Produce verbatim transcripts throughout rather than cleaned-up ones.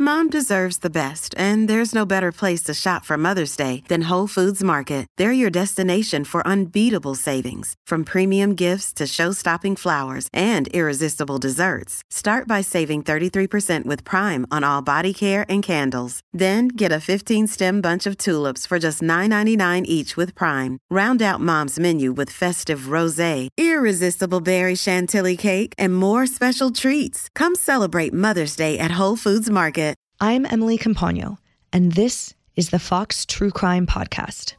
Mom deserves the best, and there's no better place to shop for Mother's Day than Whole Foods Market. They're your destination for unbeatable savings, from premium gifts to show-stopping flowers and irresistible desserts. Start by saving thirty-three percent with Prime on all body care and candles. Then get a fifteen-stem bunch of tulips for just nine ninety-nine each with Prime. Round out Mom's menu with festive rosé, irresistible berry chantilly cake, and more special treats. Come celebrate Mother's Day at Whole Foods Market. I'm Emily Campagno, and this is the Fox True Crime Podcast.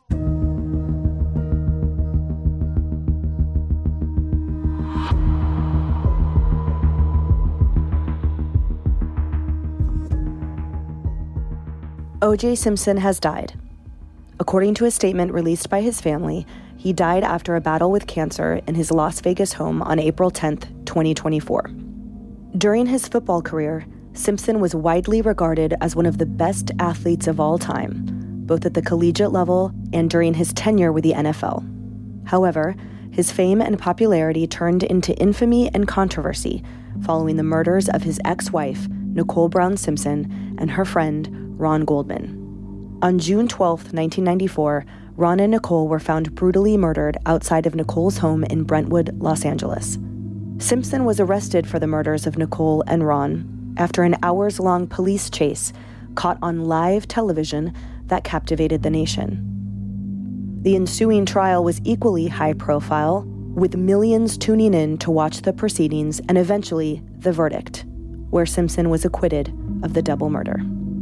O J Simpson has died. According to a statement released by his family, he died after a battle with cancer in his Las Vegas home on April tenth, twenty twenty-four. During his football career, Simpson was widely regarded as one of the best athletes of all time, both at the collegiate level and during his tenure with the N F L. However, his fame and popularity turned into infamy and controversy following the murders of his ex-wife, Nicole Brown Simpson, and her friend, Ron Goldman. On June twelfth, nineteen ninety-four, Ron and Nicole were found brutally murdered outside of Nicole's home in Brentwood, Los Angeles. Simpson was arrested for the murders of Nicole and Ron after an hours-long police chase caught on live television that captivated the nation. The ensuing trial was equally high-profile, with millions tuning in to watch the proceedings and eventually the verdict, where Simpson was acquitted of the double murder.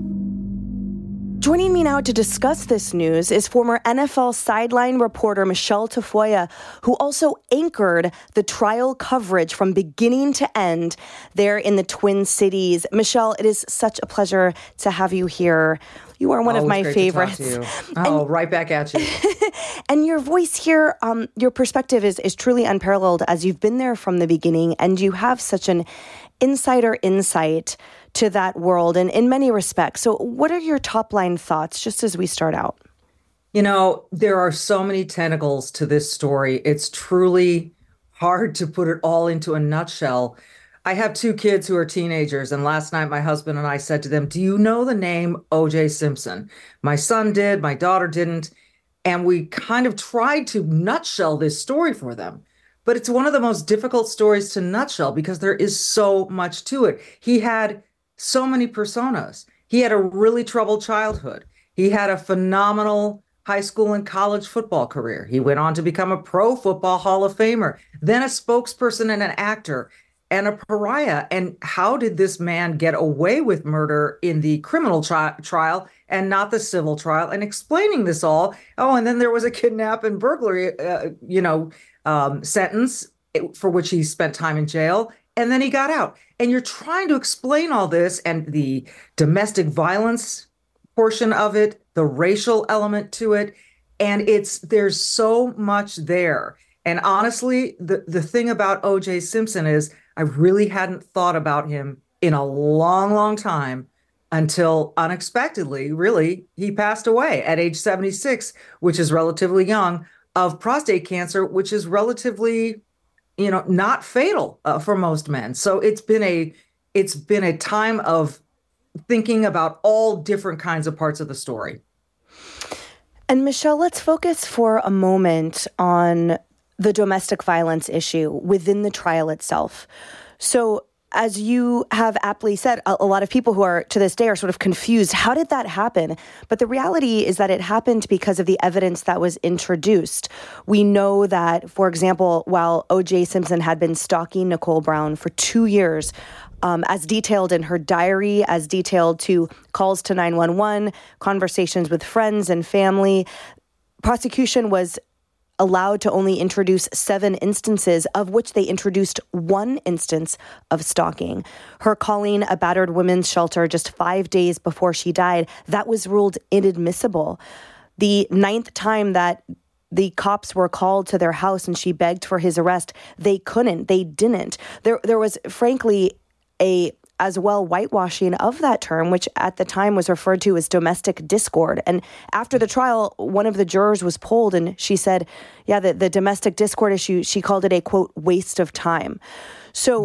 Joining me now to discuss this news is former N F L sideline reporter Michelle Tafoya, who also anchored the trial coverage from beginning to end there in the Twin Cities. Michelle, it is such a pleasure to have you here. You are one Always of my great favorites. To talk to you. Oh, and, right back at you. And your voice here, um, your perspective is, is truly unparalleled, as you've been there from the beginning, and you have such an insider insight to that world and in many respects. So what are your top line thoughts just as we start out? You know, there are so many tentacles to this story. It's truly hard to put it all into a nutshell. I have two kids who are teenagers, and last night my husband and I said to them, do you know the name O J Simpson? My son did, my daughter didn't. And we kind of tried to nutshell this story for them. But it's one of the most difficult stories to nutshell because there is so much to it. He had so many personas. He had a really troubled childhood. He had a phenomenal high school and college football career. He went on to become a pro football Hall of Famer, then a spokesperson and an actor and a pariah. And how did this man get away with murder in the criminal tri- trial and not the civil trial? And explaining this all. Oh, and then there was a kidnap and burglary, uh, you know, um, sentence for which he spent time in jail. And then he got out. And you're trying to explain all this and the domestic violence portion of it, the racial element to it. And it's there's so much there. And honestly, the, the thing about O J Simpson is I really hadn't thought about him in a long, long time until unexpectedly, really, he passed away at age seventy-six, which is relatively young, of prostate cancer, which is relatively, you know, not fatal uh, for most men. So it's been a it's been a time of thinking about all different kinds of parts of the story. And Michelle, let's focus for a moment on the domestic violence issue within the trial itself. So as you have aptly said, a, a lot of people who are to this day are sort of confused. How did that happen? But the reality is that it happened because of the evidence that was introduced. We know that, for example, while O J Simpson had been stalking Nicole Brown for two years, um, as detailed in her diary, as detailed to calls to nine one one, conversations with friends and family, prosecution was allowed to only introduce seven instances, of which they introduced one instance of stalking. Her calling a battered women's shelter just five days before she died, that was ruled inadmissible. The ninth time that the cops were called to their house and she begged for his arrest, they couldn't, they didn't. There, there was frankly a as well whitewashing of that term, which at the time was referred to as domestic discord. And after the trial, one of the jurors was polled and she said, yeah, the, the domestic discord issue, she called it a, quote, waste of time. So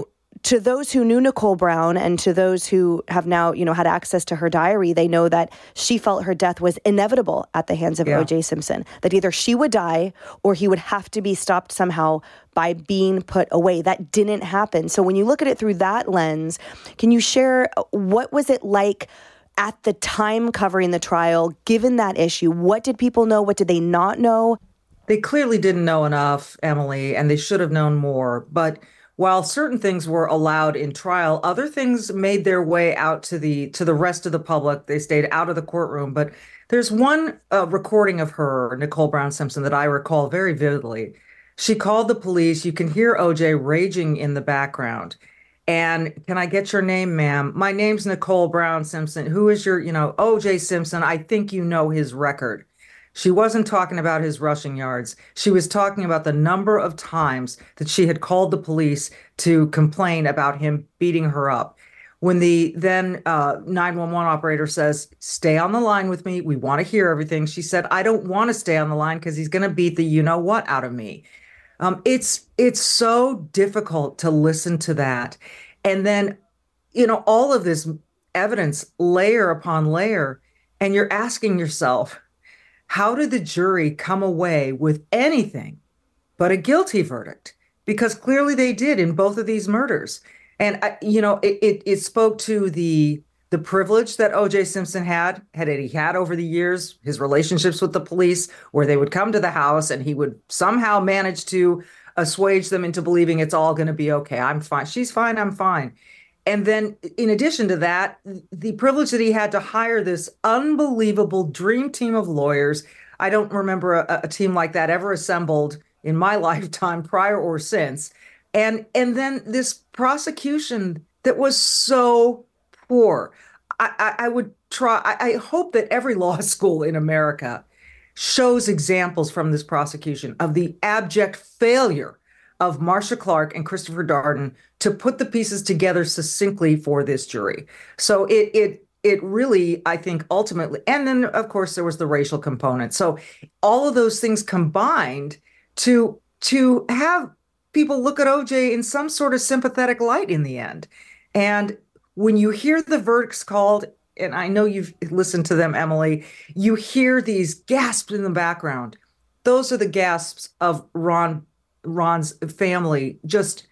to those who knew Nicole Brown and to those who have now, you know, had access to her diary, they know that she felt her death was inevitable at the hands of yeah. O J Simpson, that either she would die or he would have to be stopped somehow by being put away. That didn't happen. So when you look at it through that lens, can you share what was it like at the time covering the trial, given that issue? What did people know? What did they not know? They clearly didn't know enough, Emily, and they should have known more. But while certain things were allowed in trial, other things made their way out to the to the rest of the public. They stayed out of the courtroom. But there's one uh, recording of her, Nicole Brown Simpson, that I recall very vividly. She called the police. You can hear O J raging in the background. And can I get your name, ma'am? My name's Nicole Brown Simpson. Who is your, you know, O J Simpson? I think you know his record. She wasn't talking about his rushing yards. She was talking about the number of times that she had called the police to complain about him beating her up. When the then uh, nine one one operator says, stay on the line with me, we want to hear everything, she said, I don't want to stay on the line because he's going to beat the you-know-what out of me. Um, it's it's so difficult to listen to that. And then, you know, all of this evidence, layer upon layer, and you're asking yourself, how did the jury come away with anything but a guilty verdict? Because clearly they did in both of these murders. And, I, you know, it, it, it spoke to the the privilege that O J Simpson had, had he had over the years, his relationships with the police, where they would come to the house and he would somehow manage to assuage them into believing it's all going to be okay. I'm fine. She's fine. I'm fine. And then in addition to that, the privilege that he had to hire this unbelievable dream team of lawyers. I don't remember a, a team like that ever assembled in my lifetime, prior or since. And, and then this prosecution that was so poor. I, I, I would try, I, I hope that every law school in America shows examples from this prosecution of the abject failure of Marcia Clark and Christopher Darden to put the pieces together succinctly for this jury. So it it it really, I think, ultimately, and then of course there was the racial component. So all of those things combined to to have people look at O J in some sort of sympathetic light in the end. And when you hear the verdicts called, and I know you've listened to them, Emily, you hear these gasps in the background. Those are the gasps of Ron Ron's family, just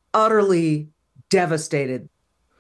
utterly devastated.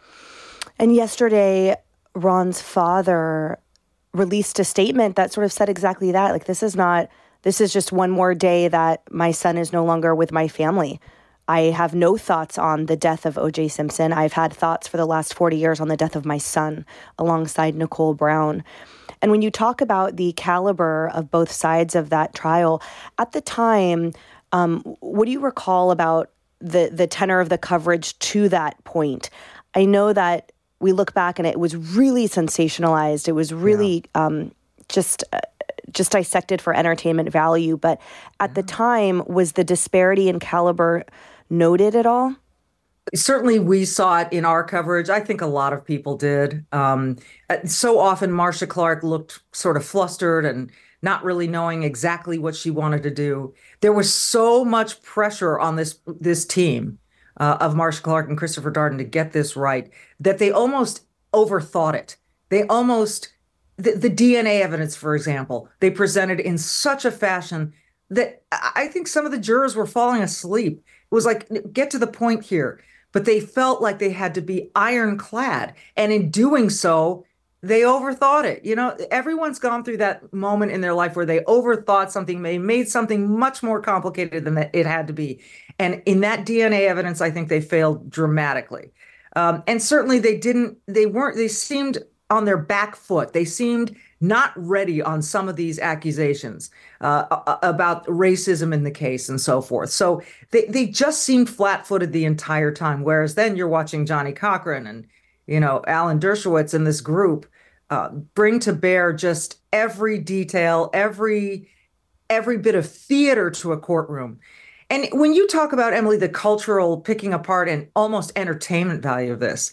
And yesterday, Ron's father released a statement that sort of said exactly that. Like, this is not, this is just one more day that my son is no longer with my family. I have no thoughts on the death of O J Simpson. I've had thoughts for the last forty years on the death of my son alongside Nicole Brown. And when you talk about the caliber of both sides of that trial, at the time, um, what do you recall about the, the tenor of the coverage to that point? I know that we look back and it was really sensationalized. It was really yeah. um, just... Uh, just dissected for entertainment value. But at yeah. the time, was the disparity in caliber noted at all? Certainly we saw it in our coverage. I think a lot of people did. Um, so often Marcia Clark looked sort of flustered and not really knowing exactly what she wanted to do. There was so much pressure on this, this team uh, of Marcia Clark and Christopher Darden to get this right that they almost overthought it. They almost... The, the D N A evidence, for example, they presented in such a fashion that I think some of the jurors were falling asleep. It was like, get to the point here. But they felt like they had to be ironclad. And in doing so, they overthought it. You know, everyone's gone through that moment in their life where they overthought something, they made something much more complicated than it had to be. And in that D N A evidence, I think they failed dramatically. Um, and certainly they didn't, they weren't, they seemed on their back foot. They seemed not ready on some of these accusations uh, about racism in the case and so forth. So they, they just seemed flat-footed the entire time. Whereas then you're watching Johnnie Cochran and, you know, Alan Dershowitz and this group uh, bring to bear just every detail, every every bit of theater to a courtroom. And when you talk about, Emily, the cultural picking apart and almost entertainment value of this,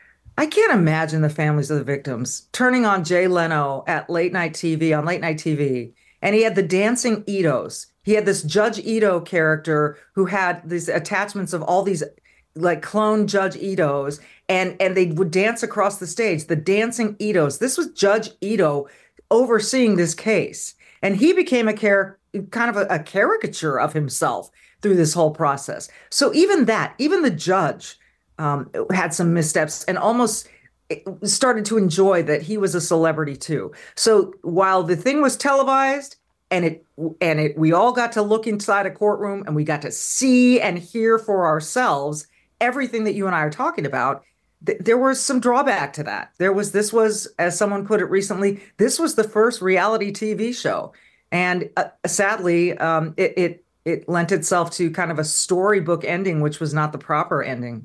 I can't imagine the families of the victims turning on Jay Leno at late night T V, on late night T V, and he had the dancing Itos. He had this Judge Ito character who had these attachments of all these like clone Judge Ito's, and and they would dance across the stage, the dancing Itos. This was Judge Ito overseeing this case, and he became a char- kind of a, a caricature of himself through this whole process. So even that, even the judge um, had some missteps and almost started to enjoy that he was a celebrity too. So while the thing was televised, and it and it we all got to look inside a courtroom and we got to see and hear for ourselves everything that you and I are talking about, th- there was some drawback to that. There was this was, as someone put it recently, this was the first reality T V show, and uh, sadly, um, it, it it lent itself to kind of a storybook ending, which was not the proper ending.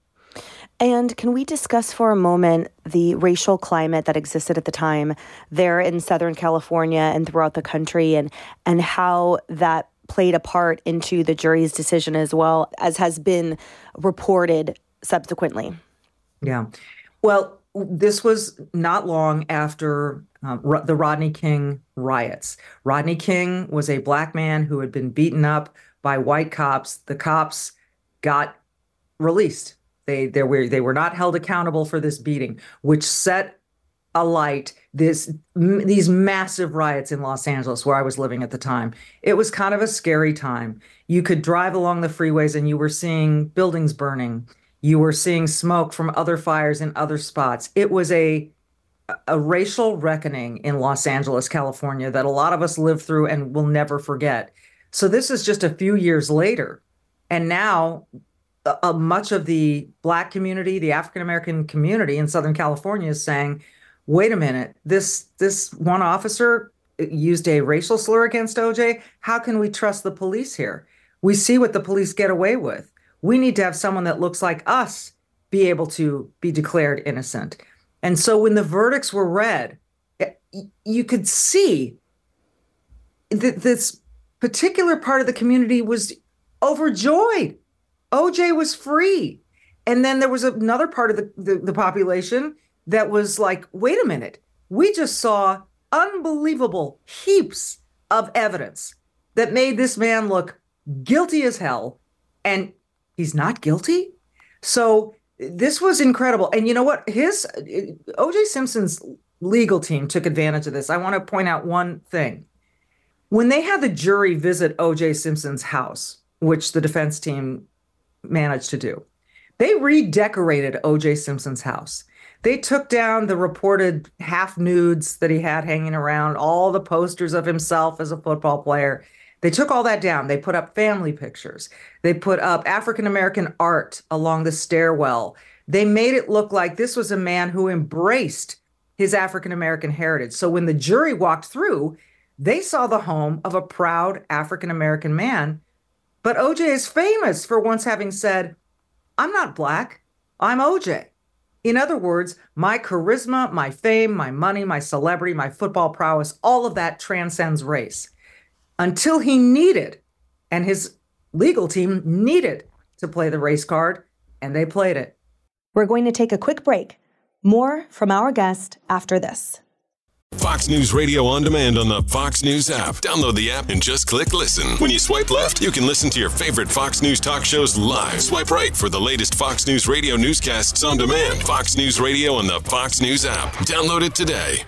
And can we discuss for a moment the racial climate that existed at the time there in Southern California and throughout the country, and and how that played a part into the jury's decision as well, as has been reported subsequently? Yeah. Well, this was not long after um, Ro- the Rodney King riots. Rodney King was a black man who had been beaten up by white cops. The cops got released. They they were they were not held accountable for this beating, which set alight this m- these massive riots in Los Angeles, where I was living at the time. It was kind of a scary time. You could drive along the freeways and you were seeing buildings burning. You were seeing smoke from other fires in other spots. It was a a racial reckoning in Los Angeles, California, that a lot of us lived through and will never forget. So this is just a few years later, and now uh, much of the Black community, the African American community in Southern California is saying, wait a minute, this this one officer used a racial slur against O J. How can we trust the police here? We see what the police get away with. We need to have someone that looks like us be able to be declared innocent. And so when the verdicts were read, you could see that this particular part of the community was overjoyed. O J was free. And then there was another part of the, the, the population that was like, wait a minute, we just saw unbelievable heaps of evidence that made this man look guilty as hell, and he's not guilty. So this was incredible. And you know what? His O J Simpson's legal team took advantage of this. I want to point out one thing. When they had the jury visit O J Simpson's house, which the defense team managed to do, they redecorated O J Simpson's house. They took down the reported half nudes that he had hanging around, all the posters of himself as a football player. They took all that down. They put up family pictures. They put up African-American art along the stairwell. They made it look like this was a man who embraced his African-American heritage. So when the jury walked through, they saw the home of a proud African-American man. But O J is famous for once having said, I'm not Black, I'm O J. In other words, my charisma, my fame, my money, my celebrity, my football prowess, all of that transcends race. Until he needed, and his legal team needed to play the race card, and they played it. We're going to take a quick break. More from our guest after this. Fox News Radio on demand on the Fox News app. Download the app and just click listen. When you swipe left, you can listen to your favorite Fox News talk shows live. Swipe right for the latest Fox News Radio newscasts on demand. Fox News Radio on the Fox News app. Download it today.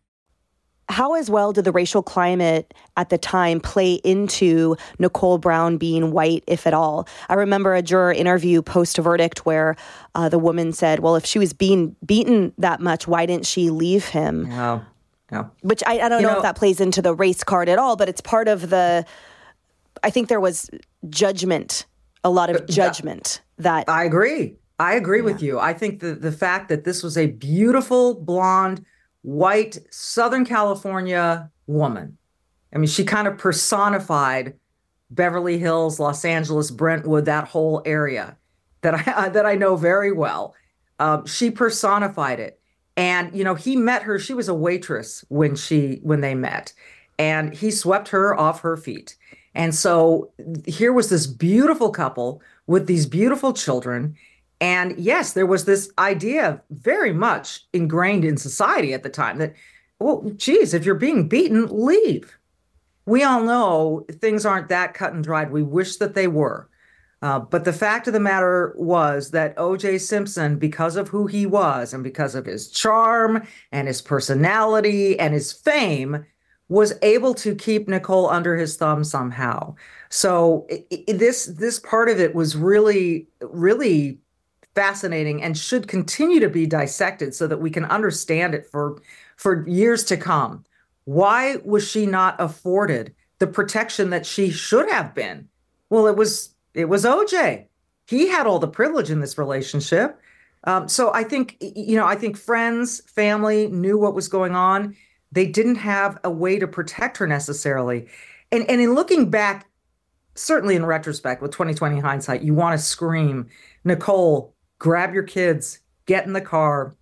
How as well did the racial climate at the time play into Nicole Brown being white, if at all? I remember a juror interview post-verdict where uh, the woman said, well, if she was being beaten that much, why didn't she leave him? Wow. Yeah. Which I, I don't you know, know if that plays into the race card at all, but it's part of the, I think there was judgment, a lot of judgment that. I agree. I agree Yeah. with you. I think the, the fact that this was a beautiful, blonde, white, Southern California woman. I mean, she kind of personified Beverly Hills, Los Angeles, Brentwood, that whole area that I, that I know very well. Um, she personified it. And, you know, he met her. She was a waitress when she when they met, and he swept her off her feet. And so here was this beautiful couple with these beautiful children. And yes, there was this idea very much ingrained in society at the time that, well, geez, if you're being beaten, leave. We all know things aren't that cut and dried. We wish that they were. Uh, but the fact of the matter was that O J Simpson, because of who he was and because of his charm and his personality and his fame, was able to keep Nicole under his thumb somehow. So it, it, this this part of it was really, really fascinating and should continue to be dissected so that we can understand it for, for years to come. Why was she not afforded the protection that she should have been? Well, it was it was O J. He had all the privilege in this relationship. Um, so I think, you know, I think friends, family knew what was going on. They didn't have a way to protect her necessarily. And, and in looking back, certainly in retrospect, with twenty twenty hindsight, you want to scream, Nicole, grab your kids, get in the car,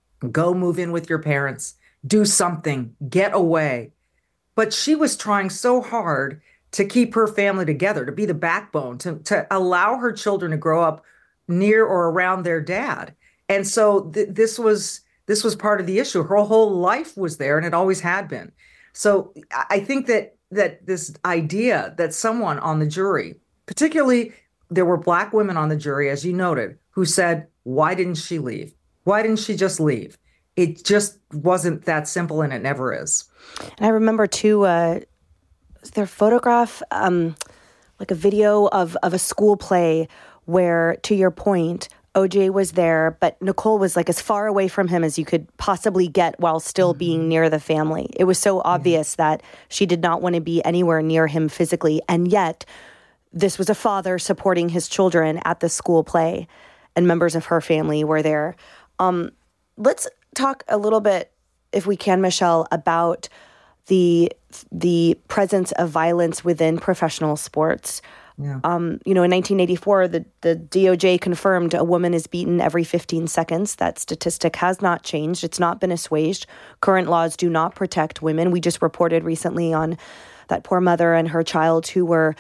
go move in with your parents, do something, get away. But she was trying so hard to keep her family together, to be the backbone, to, to allow her children to grow up near or around their dad. And so th- this was this was part of the issue. Her whole life was there, and it always had been. So I think that that this idea that someone on the jury, particularly there were Black women on the jury, as you noted, who said, why didn't she leave? Why didn't she just leave? It just wasn't that simple, and it never is. And I remember, too, uh, their photograph, um, like a video of, of a school play where, to your point, O J was there, but Nicole was like as far away from him as you could possibly get while still mm-hmm. being near the family. It was so obvious yeah. that she did not want to be anywhere near him physically. And yet this was a father supporting his children at the school play, and members of her family were there. Um, let's talk a little bit, if we can, Michelle, about the the presence of violence within professional sports. Yeah. Um, you know, in nineteen eighty-four, the, the D O J confirmed a woman is beaten every fifteen seconds. That statistic has not changed. It's not been assuaged. Current laws do not protect women. We just reported recently on that poor mother and her child who were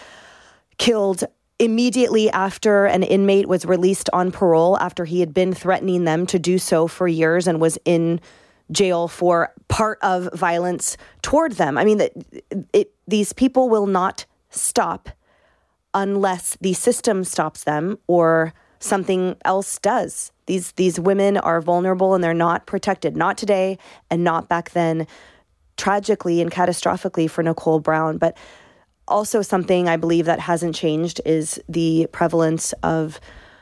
killed immediately after an inmate was released on parole after he had been threatening them to do so for years and was in jail for part of violence toward them. I mean, it, it, these people will not stop unless the system stops them or something else does. These these women are vulnerable and they're not protected, not today and not back then, tragically and catastrophically for Nicole Brown. But also something I believe that hasn't changed is the prevalence of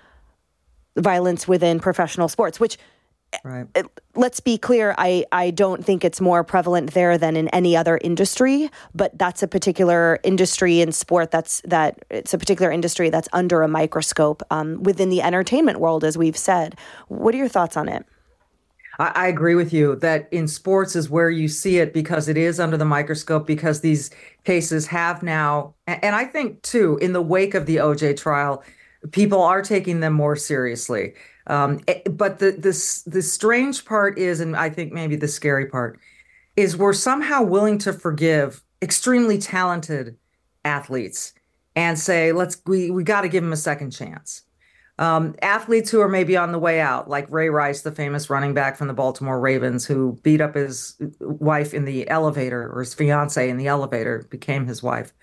violence within professional sports, which Right. It, let's be clear, I, I don't think it's more prevalent there than in any other industry, but that's a particular industry in sport that's that it's a particular industry that's under a microscope um, within the entertainment world, as we've said. What are your thoughts on it? I, I agree with you that in sports is where you see it because it is under the microscope, because these cases have now, and, and I think too, in the wake of the O J trial, people are taking them more seriously. Um, but the this the strange part is, and I think maybe the scary part, is we're somehow willing to forgive extremely talented athletes and say, let's we we got to give them a second chance. Um, athletes who are maybe on the way out, like Ray Rice, the famous running back from the Baltimore Ravens, who beat up his wife in the elevator, or his fiance in the elevator, became his wife.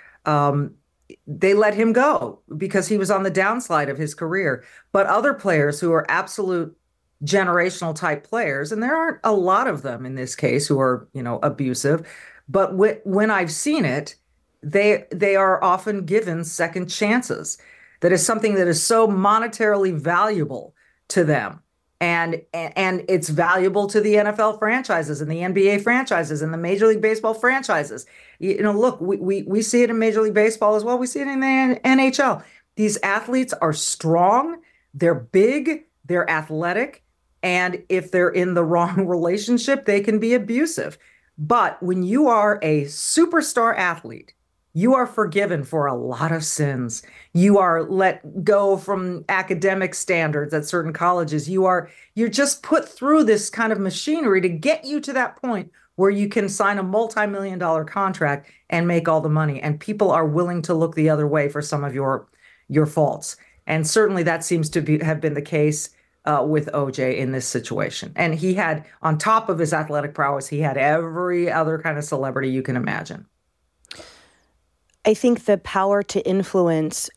Um, They let him go because he was on the downslide of his career. But other players who are absolute generational type players, and there aren't a lot of them in this case who are, you know, abusive, but w- when I've seen it, they they are often given second chances. That is something that is so monetarily valuable to them. And, and it's valuable to the N F L franchises and the N B A franchises and the Major League Baseball franchises. You know, look, we, we, we see it in Major League Baseball as well. We see it in the N H L. These athletes are strong, they're big, they're athletic, and if they're in the wrong relationship, they can be abusive. But when you are a superstar athlete, you are forgiven for a lot of sins. You are let go from academic standards at certain colleges. You are, you're just put through this kind of machinery to get you to that point where you can sign a multi-million dollar contract and make all the money. And people are willing to look the other way for some of your, your faults. And certainly that seems to be, have been the case uh, with O J in this situation. And he had, on top of his athletic prowess, he had every other kind of celebrity you can imagine. I think the power to influence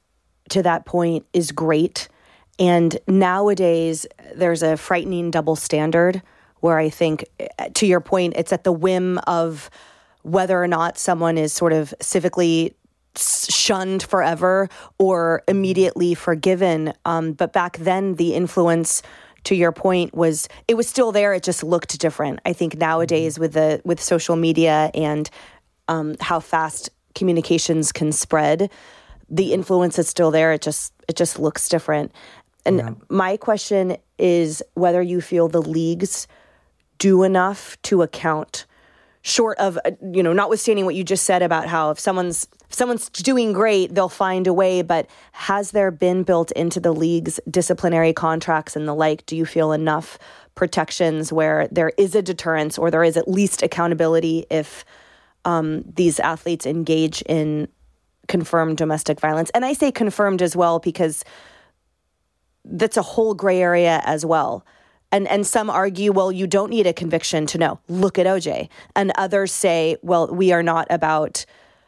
to that point is great. And nowadays, there's a frightening double standard where I think, to your point, it's at the whim of whether or not someone is sort of civically shunned forever or immediately forgiven. Um, but back then, the influence, to your point, was it was still there. It just looked different. I think nowadays, with the with social media and um, how fast communications can spread, the influence is still there. It just it just looks different. And yeah. My question is whether you feel the leagues do enough to account, short of, you know, notwithstanding what you just said about how if someone's if someone's doing great, they'll find a way. But has there been built into the league's disciplinary contracts and the like, do you feel enough protections where there is a deterrence or there is at least accountability if um, these athletes engage in confirmed domestic violence? And I say confirmed as well because that's a whole gray area as well. And and some argue, well, you don't need a conviction to know. Look at O J. And others say, well, we are not about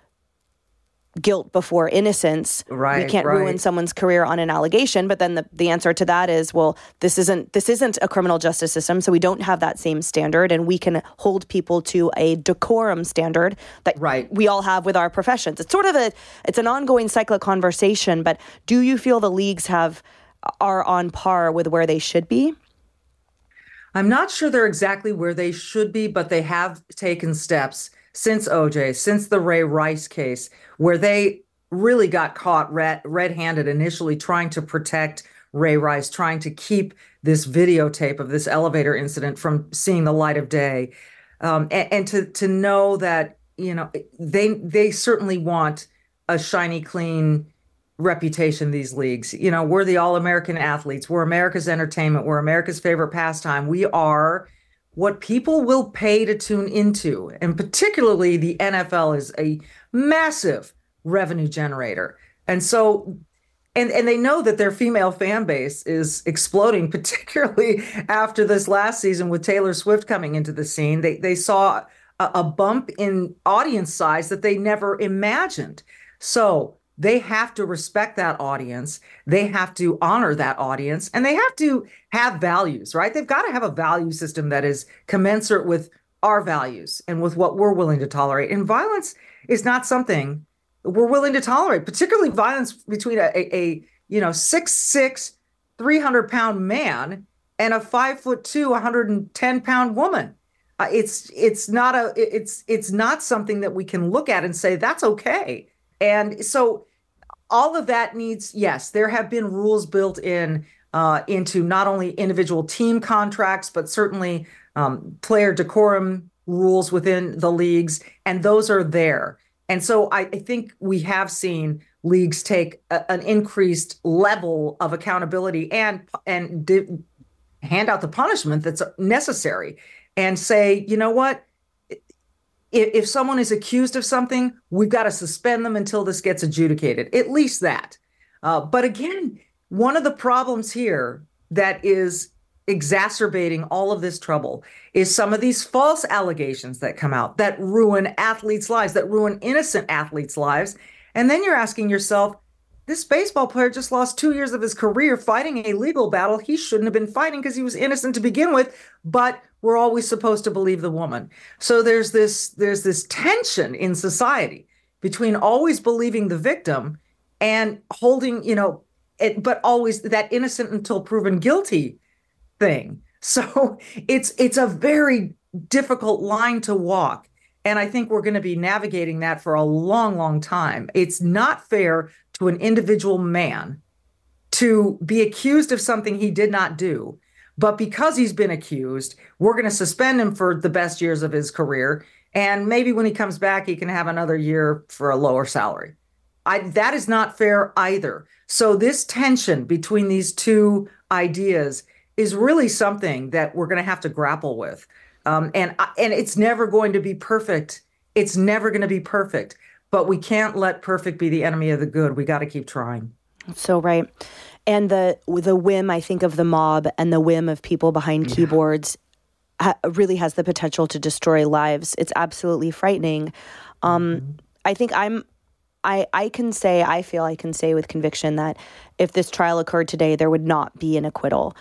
guilt before innocence. Right, we can't right. ruin someone's career on an allegation. But then the, the answer to that is, well, this isn't this isn't a criminal justice system, so we don't have that same standard, and we can hold people to a decorum standard that right. we all have with our professions. It's sort of a it's an ongoing cyclic conversation. But do you feel the leagues have are on par with where they should be? I'm not sure they're exactly where they should be, but they have taken steps since O J, since the Ray Rice case, where they really got caught red, red-handed initially trying to protect Ray Rice, trying to keep this videotape of this elevator incident from seeing the light of day. Um, and and to, to know that, you know, they they certainly want a shiny, clean reputation, these leagues. You know, we're the all-American athletes. We're America's entertainment. We're America's favorite pastime. We are what people will pay to tune into. And particularly the N F L is a massive revenue generator. And so, and, and they know that their female fan base is exploding, particularly after this last season with Taylor Swift coming into the scene. They, they saw a, a bump in audience size that they never imagined. So they have to respect that audience. They have to honor that audience, and they have to have values, right? They've got to have a value system that is commensurate with our values and with what we're willing to tolerate. And violence is not something we're willing to tolerate, particularly violence between a, a, a you know, six six, three hundred pound man and a five foot two, one hundred ten pound woman. Uh, it's it's not a it's it's not something that we can look at and say that's okay. And so all of that needs, yes, there have been rules built in uh, into not only individual team contracts, but certainly um, player decorum rules within the leagues, and those are there. And so I, I think we have seen leagues take a, an increased level of accountability and and di- hand out the punishment that's necessary and say, you know what? If someone is accused of something, we've got to suspend them until this gets adjudicated, at least that. Uh, but again, one of the problems here that is exacerbating all of this trouble is some of these false allegations that come out that ruin athletes' lives, that ruin innocent athletes' lives. And then you're asking yourself, this baseball player just lost two years of his career fighting a legal battle he shouldn't have been fighting because he was innocent to begin with, but we're always supposed to believe the woman. So there's this there's this tension in society between always believing the victim and holding, you know, it, but always that innocent until proven guilty thing. So it's it's a very difficult line to walk. And I think we're going to be navigating that for a long, long time. It's not fair to an individual man to be accused of something he did not do. But because he's been accused, we're going to suspend him for the best years of his career. And maybe when he comes back, he can have another year for a lower salary. I, that is not fair either. So this tension between these two ideas is really something that we're going to have to grapple with. Um, and, and it's never going to be perfect. It's never going to be perfect. But we can't let perfect be the enemy of the good. We got to keep trying. That's so right. And the the whim, I think, of the mob and the whim of people behind yeah. keyboards ha- really has the potential to destroy lives. It's absolutely frightening. Um, mm-hmm. I think I'm I, I can say, I feel I can say with conviction that if this trial occurred today, there would not be an acquittal.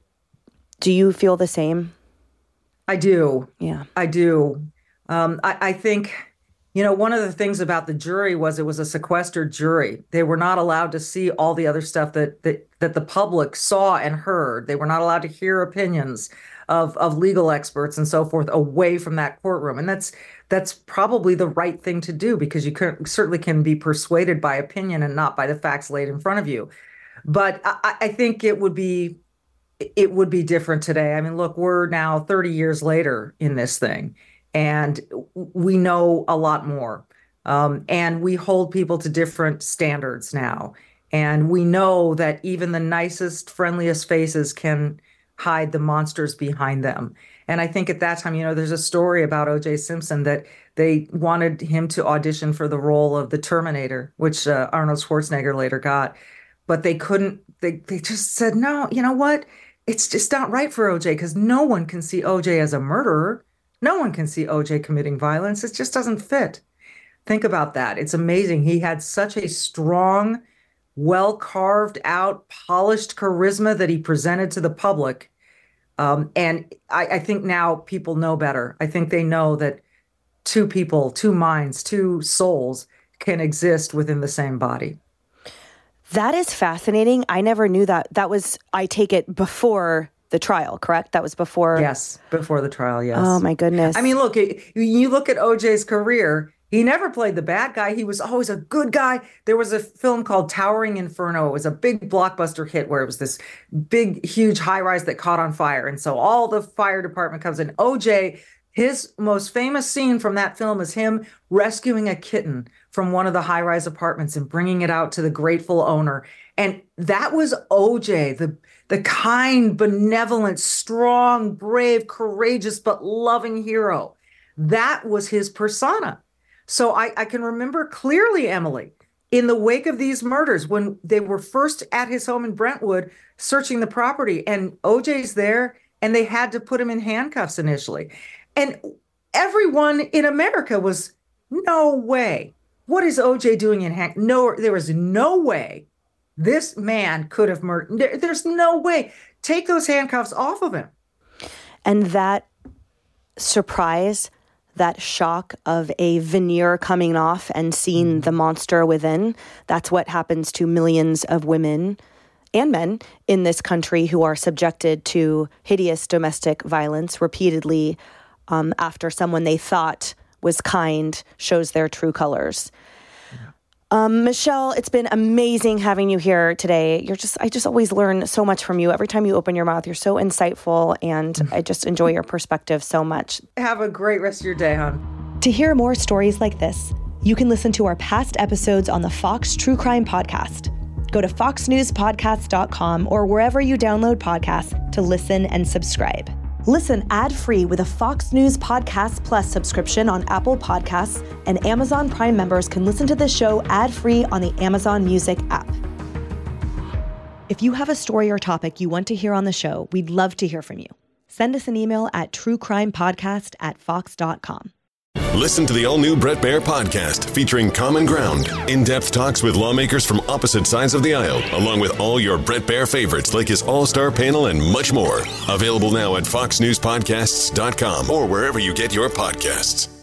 Do you feel the same? I do. Yeah. I do. Um, I, I think, you know, one of the things about the jury was it was a sequestered jury. They were not allowed to see all the other stuff that that, that the public saw and heard. They were not allowed to hear opinions of, of legal experts and so forth away from that courtroom. And that's that's probably the right thing to do, because you can, certainly can be persuaded by opinion and not by the facts laid in front of you. But I, I think it would be it would be different today. I mean, look, we're now thirty years later in this thing, and we know a lot more. Um, and we hold people to different standards now. And we know that even the nicest, friendliest faces can hide the monsters behind them. And I think at that time, you know, there's a story about O J Simpson that they wanted him to audition for the role of the Terminator, which uh, Arnold Schwarzenegger later got. But they couldn't, they, they just said, no, you know what? It's just not right for O J, because no one can see O J as a murderer. No one can see O J committing violence. It just doesn't fit. Think about that. It's amazing. He had such a strong, well carved out, polished charisma that he presented to the public. Um, and I, I think now people know better. I think they know that two people, two minds, two souls can exist within the same body. That is fascinating. I never knew that. That was, I take it, before the trial, correct? That was before? Yes, before the trial, yes. Oh, my goodness. I mean, look, you look at O J's career, he never played the bad guy. He was always a good guy. There was a film called Towering Inferno. It was a big blockbuster hit where it was this big, huge high-rise that caught on fire. And so all the fire department comes in. O J, his most famous scene from that film is him rescuing a kitten from one of the high-rise apartments and bringing it out to the grateful owner. And that was O J, the, the kind, benevolent, strong, brave, courageous, but loving hero. That was his persona. So I, I can remember clearly, Emily, in the wake of these murders, when they were first at his home in Brentwood searching the property, and O J's there, and they had to put him in handcuffs initially. And everyone in America was, no way. What is O J doing in handcuffs? No, there was no way this man could have murdered. There, there's no way. Take those handcuffs off of him. And that surprise, that shock of a veneer coming off and seeing the monster within, that's what happens to millions of women and men in this country who are subjected to hideous domestic violence repeatedly um, after someone they thought was kind shows their true colors. Um, Michelle, it's been amazing having you here today. You're just, I just always learn so much from you. Every time you open your mouth, you're so insightful, and I just enjoy your perspective so much. Have a great rest of your day, hon. To hear more stories like this, you can listen to our past episodes on the Fox True Crime Podcast. Go to fox news podcast dot com or wherever you download podcasts to listen and subscribe. Listen ad-free with a Fox News Podcast Plus subscription on Apple Podcasts, and Amazon Prime members can listen to the show ad-free on the Amazon Music app. If you have a story or topic you want to hear on the show, we'd love to hear from you. Send us an email at truecrimepodcast at fox dot com. Listen to the all-new Bret Baier podcast featuring Common Ground, in-depth talks with lawmakers from opposite sides of the aisle, along with all your Bret Baier favorites like his all-star panel and much more. Available now at fox news podcasts dot com or wherever you get your podcasts.